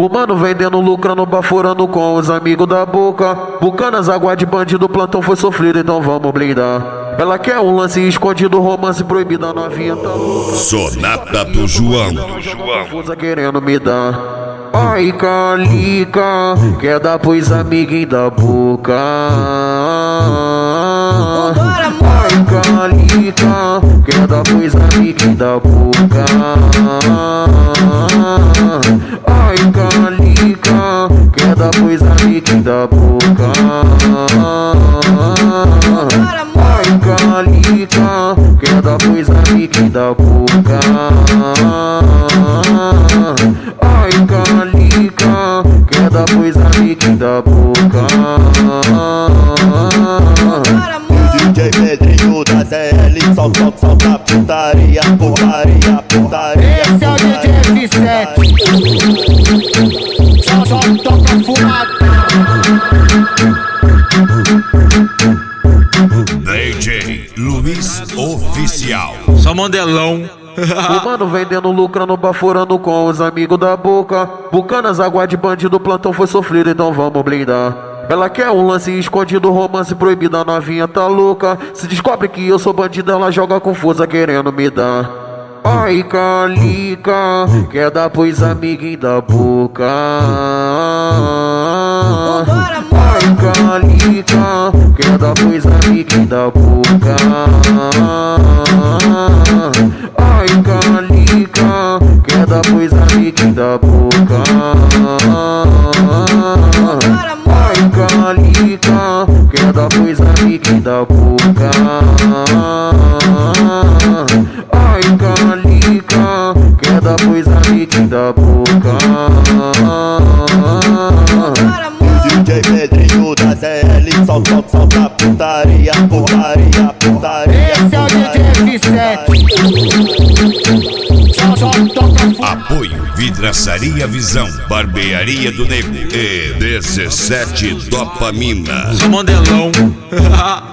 O mano vendendo, lucrando, baforando com os amigos da boca. Bucanas, água de bandido, plantão foi sofrido, então vamos blindar. Ela quer um lance escondido, romance proibido, a novinha tá louca. Sonata do João. Confusa querendo me dar. Ai, Calica, quer dar pros amiguinhos da boca. Ai, Calica, quer dar pros amiguinhos da boca. Ai, Calica, quer dar pros amiguinhos da boca. Ai, Calica, quer dar pros amiguinhos da boca. Ai, Calica, quer dar pros amiguinhos da boca. DJ Pedrinho da ZL, solta putaria, putaria, putaria. Esse é o DJ Vicente, só toca fumada. DJ Luiz Oficial. Só modelão. O mano vendendo, lucrando, baforando com os amigos da boca. Bucanas, água de bandido, plantão foi sofrido, então vamos blindar. Ela quer um lance escondido, romance proibido, a novinha tá louca. Se descobre que eu sou bandido, ela joga confusa querendo me dar. Ai, Calica, quer dar pros amiguinhos da boca. Ai, Calica, quer dar pros amiguinhos da boca. Ai, Calica, quer dar pros amiguinhos da boca. Ai, Calica, quer dar pros amiguinhos da boca. Ai, Calica, quer dar pros amiguinhos da boca. DJ Pedrinho da ZL, solta putaria, putaria, putaria. Esse é o DJ Vicente, só toca fumada. Apoio Vidraçaria Visão, Barbearia do Nego e 17 Dopamina. Só modelão.